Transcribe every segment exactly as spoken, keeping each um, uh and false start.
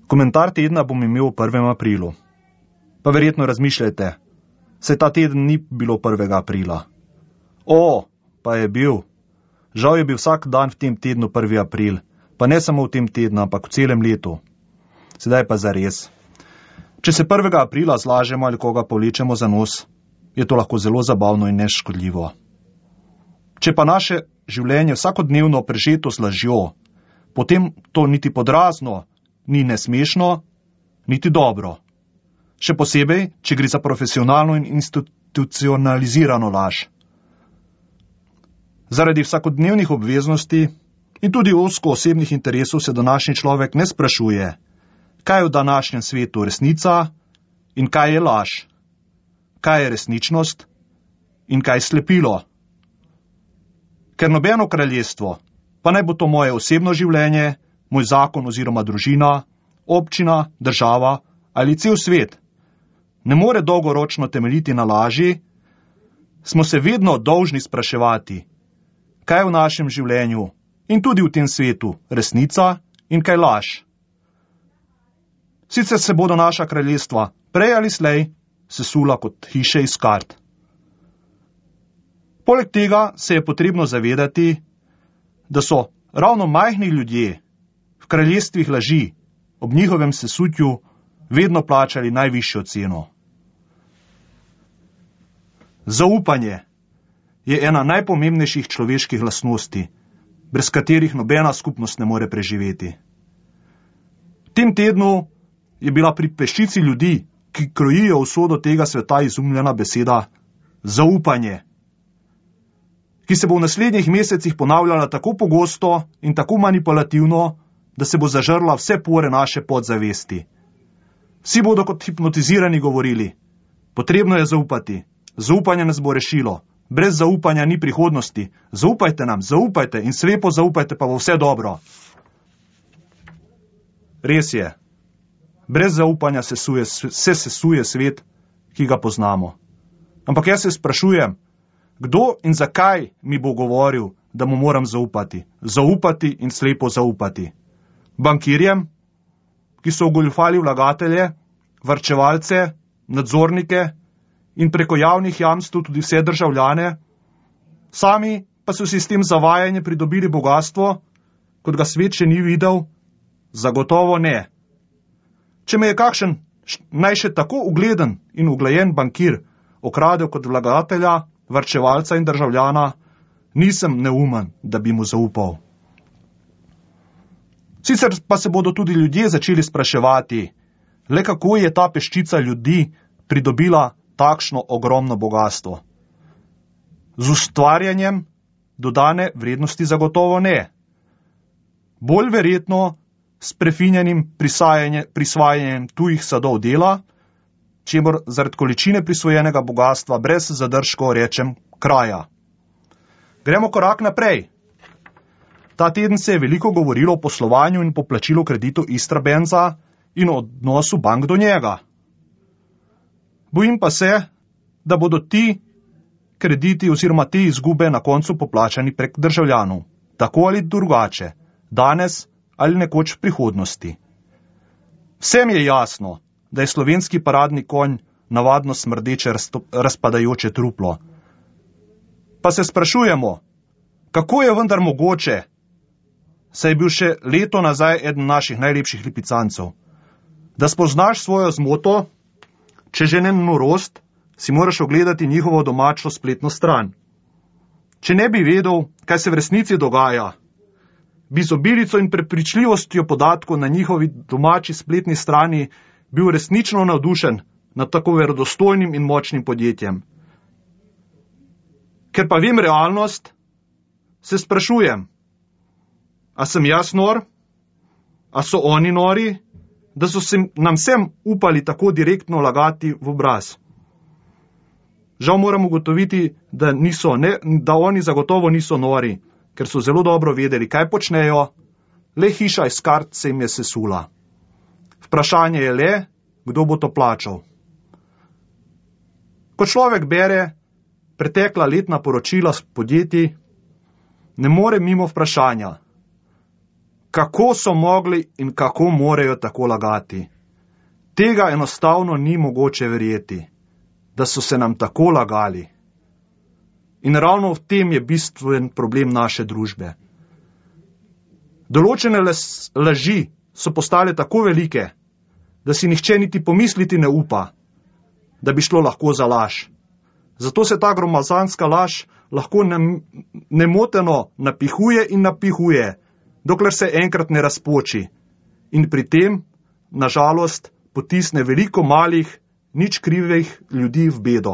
Komentar tedna bom imel v prvem aprilu. Pa verjetno razmišljajte, saj ta teden ni bilo prvega aprila. O, pa je bil. Žal je bil vsak dan v tem tednu prvi april, pa ne samo v tem tednu, ampak v celem letu. Sedaj pa zares. Če se prvega aprila zlažemo ali koga povlečemo za nos, je to lahko zelo zabavno in neškodljivo. Če pa naše življenje vsakodnevno prežeto z lažjo, potem to niti podrazno ni nesmešno, niti dobro. Še posebej, če gre za profesionalno in institucionalizirano laž. Zaradi vsakodnevnih obveznosti in tudi ozko osebnih interesov se današnji človek ne sprašuje, kaj je v današnjem svetu resnica in kaj je laž, kaj je resničnost in kaj je slepilo. Ker nobeno kraljestvo, pa naj bo to moje osebno življenje, moj zakon oziroma družina, občina, država ali cel svet, ne more dolgoročno temeljiti na laži, smo se vedno dolžni spraševati, kaj je v našem življenju in tudi v tem svetu resnica in kaj laž. Sicer se bodo naša kraljestva prej ali slej sesula kot hiše iz kart. Poleg tega se je potrebno zavedati, da so ravno majhni ljudje v kraljestvih laži ob njihovem sesutju vedno plačali najvišjo ceno. Zaupanje je ena najpomembnejših človeških lastnosti, brez katerih nobena skupnost ne more preživeti. V tem tednu je bila pri peščici ljudi, ki krojijo usodo tega sveta, izumljena beseda zaupanje, ki se bo v naslednjih mesecih ponavljala tako pogosto in tako manipulativno, da se bo zažrla vse pore naše podzavesti. Vsi bodo kot hipnotizirani govorili, potrebno je zaupati, zaupanje nas bo rešilo, brez zaupanja ni prihodnosti, zaupajte nam, zaupajte in slepo zaupajte, pa bo vse dobro. Res je, brez zaupanja se sesuje, se sesuje svet, ki ga poznamo. Ampak jaz se sprašujem, kdo in zakaj mi bo govoril, da mu moram zaupati, zaupati in slepo zaupati? Bankirjem, ki so ogoljufali vlagatelje, varčevalce, nadzornike in preko javnih jamstv tudi vse državljane, sami pa so si s tem zavajanjem pridobili bogastvo, kot ga svet še ni videl? Zagotovo ne. Če me je kakšen naj še tako ugleden in uglajen bankir okradel kot vlagatelja, varčevalca in državljana, nisem neumen, da bi mu zaupal. Sicer pa se bodo tudi ljudje začeli spraševati, le kako je ta peščica ljudi pridobila takšno ogromno bogastvo. Z ustvarjanjem dodane vrednosti zagotovo ne. Bolj verjetno s prefinjenim prisvajanjem tujih sadov dela, čemur zaradi količine prisvojenega bogastva brez zadržkov rečem kraja. Gremo korak naprej. Ta teden se je veliko govorilo o poslovanju in poplačilu kreditu Istrabenza in odnosu bank do njega. Bojim pa se, da bodo ti krediti oziroma te izgube na koncu poplačani prek državljanov, tako ali drugače, danes ali nekoč v prihodnosti. Vsem je jasno, da je slovenski paradni konj navadno smrdeče razpadajoče truplo. Pa se sprašujemo, kako je vendar mogoče, saj je bil še leto nazaj eden naših najlepših lipicancev. Da spoznaš svojo zmoto, če že ne norost, si moraš ogledati njihovo domačo spletno stran. Če ne bi vedel, kaj se v resnici dogaja, bi z obilico in prepričljivostjo podatkov na njihovi domači spletni strani bil resnično navdušen nad tako verodostojnim in močnim podjetjem. Ker pa vem realnost, se sprašujem, a sem jaz nor, a so oni nori, da so se nam vsem upali tako direktno lagati v obraz. Žal moram ugotoviti, da, niso, ne, da oni zagotovo niso nori, ker so zelo dobro vedeli, kaj počnejo, le hiša iz kart se jim je sesula. Vprašanje je le, kdo bo to plačal. Ko človek bere pretekla letna poročila s podjetij, ne more mimo vprašanja, kako so mogli in kako morejo tako lagati. Tega enostavno ni mogoče verjeti, da so se nam tako lagali. In ravno v tem je bistven problem naše družbe. Določene laži so postale tako velike, da si nihče niti pomisliti ne upa, da bi šlo lahko za laž. Zato se ta gromozanska laž lahko nemoteno napihuje in napihuje, dokler se enkrat ne razpoči in pri tem, nažalost, potisne veliko malih, nič krivih ljudi v bedo.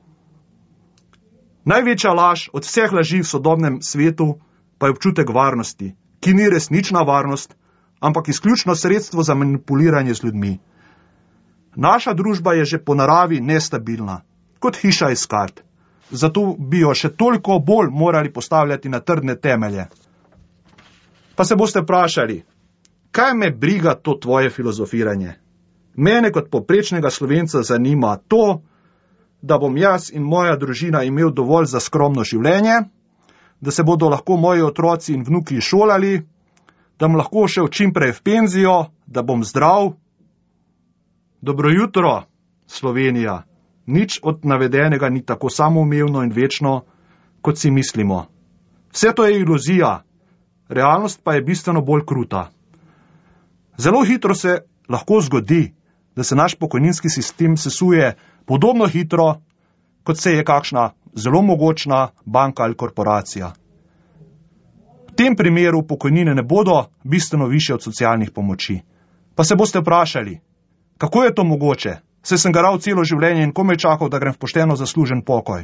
Največja laž od vseh laži v sodobnem svetu pa je občutek varnosti, ki ni resnična varnost, ampak izključno sredstvo za manipuliranje z ljudmi. Naša družba je že po naravi nestabilna, kot hiša iz kart. Zato bi jo še toliko bolj morali postavljati na trdne temelje. Pa se boste vprašali, kaj me briga to tvoje filozofiranje? Mene kot poprečnega Slovenca zanima to, da bom jaz in moja družina imel dovolj za skromno življenje, da se bodo lahko moji otroci in vnuki šolali, da bom lahko šel čim prej v penzijo, da bom zdrav. Dobro jutro, Slovenija. Nič od navedenega ni tako samoumevno in večno, kot si mislimo. Vse to je iluzija, realnost pa je bistveno bolj kruta. Zelo hitro se lahko zgodi, da se naš pokojninski sistem sesuje podobno hitro, kot se je kakšna zelo mogočna banka ali korporacija. V tem primeru pokojnine ne bodo bistveno više od socialnih pomoči. Pa se boste vprašali, kako je to mogoče? Saj sem garal celo življenje in komaj čakal, da grem v pošteno zaslužen pokoj.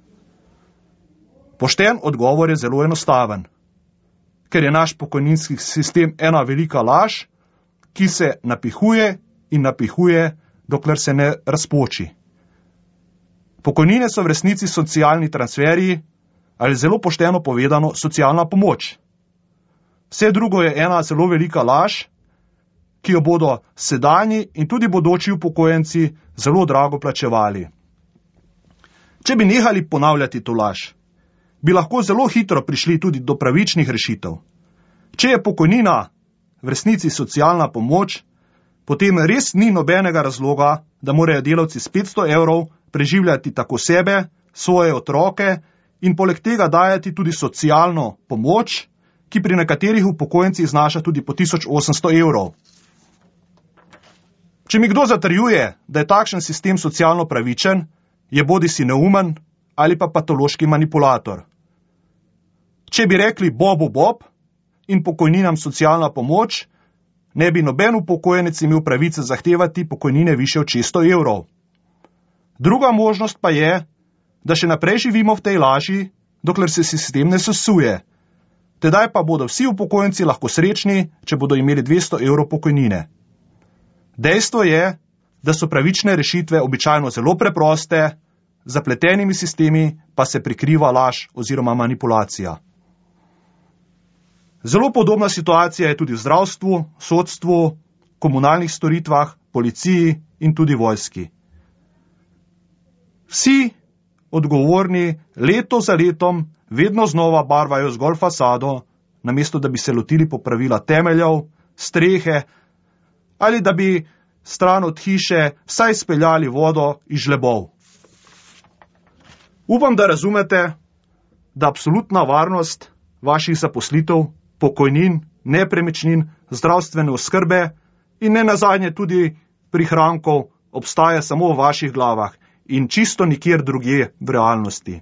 Pošten odgovor je zelo enostaven, ker je naš pokojninski sistem ena velika laž, ki se napihuje in napihuje, dokler se ne razpoči. Pokojnine so v resnici socialni transferji ali zelo pošteno povedano socialna pomoč. Vse drugo je ena zelo velika laž, ki jo bodo sedanji in tudi bodoči upokojenci zelo drago plačevali. Če bi nehali ponavljati to laž, bi lahko zelo hitro prišli tudi do pravičnih rešitev. Če je pokojnina v resnici socialna pomoč, potem res ni nobenega razloga, da morajo delavci s petsto evrov preživljati tako sebe, svoje otroke in poleg tega dajati tudi socialno pomoč, ki pri nekaterih upokojencih znaša tudi po tisoč osemsto evrov. Če mi kdo zatrjuje, da je takšen sistem socialno pravičen, je bodisi neumen ali pa patološki manipulator. Če bi rekli bobu bob in pokojninam socialna pomoč, ne bi noben upokojenec imel pravice zahtevati pokojnine više od šeststo evrov. Druga možnost pa je, da še naprej živimo v tej laži, dokler se sistem ne sesuje. Tedaj pa bodo vsi upokojenci lahko srečni, če bodo imeli dvesto evrov pokojnine. Dejstvo je, da so pravične rešitve običajno zelo preproste, z zapletenimi sistemi pa se prikriva laž oziroma manipulacija. Zelo podobna situacija je tudi v zdravstvu, sodstvu, komunalnih storitvah, policiji in tudi vojski. Vsi odgovorni leto za letom vedno znova barvajo zgolj fasado, namesto da bi se lotili popravila temeljev, strehe ali da bi stran od hiše vsaj speljali vodo iz žlebov. Upam, da razumete, da absolutna varnost vaših zaposlitev, pokojnin, nepremičnin, zdravstvene oskrbe in ne nazadnje tudi prihrankov obstaja samo v vaših glavah in čisto nikjer drugje v realnosti.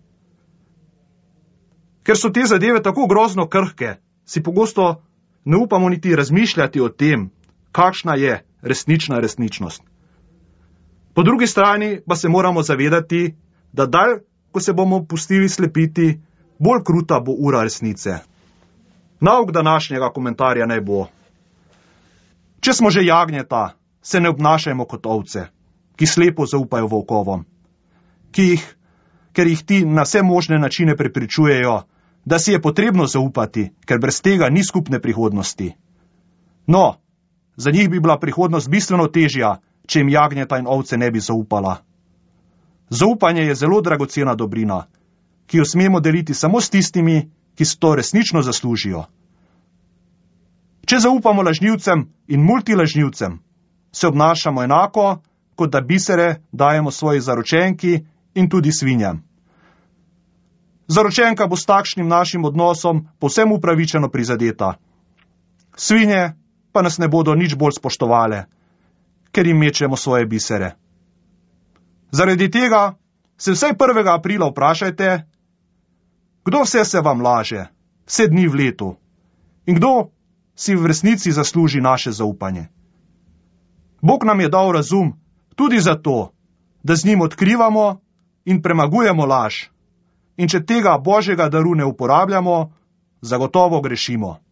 Ker so te zadeve tako grozno krhke, si pogosto ne upamo niti razmišljati o tem, kakšna je resnična resničnost. Po drugi strani pa se moramo zavedati, da dalj, ko se bomo pustili slepiti, bolj kruta bo ura resnice. Nauk današnjega komentarja naj bo. Če smo že jagnjeta, se ne obnašajmo kot ovce, ki slepo zaupajo volkovom, ki jih, ker jih ti na vse možne načine prepričujejo, da si je potrebno zaupati, ker brez tega ni skupne prihodnosti. No, za njih bi bila prihodnost bistveno težja, če jim jagnjeta in ovce ne bi zaupala. Zaupanje je zelo dragocena dobrina, ki jo smemo deliti samo s tistimi, ki si to resnično zaslužijo. Če zaupamo lažnivcem in multilažnivcem, se obnašamo enako, kot da bisere dajemo svoji zaročenki in tudi svinjam. Zaročenka bo s takšnim našim odnosom povsem upravičeno prizadeta. Svinje pa nas ne bodo nič bolj spoštovale, ker jim mečemo svoje bisere. Zaradi tega se vsaj prvega aprila vprašajte, kdo vse se vam laže, vse dni v letu, in kdo si v resnici zasluži naše zaupanje. Bog nam je dal razum tudi zato, da z njim odkrivamo in premagujemo laž. In če tega Božjega daru ne uporabljamo, zagotovo grešimo.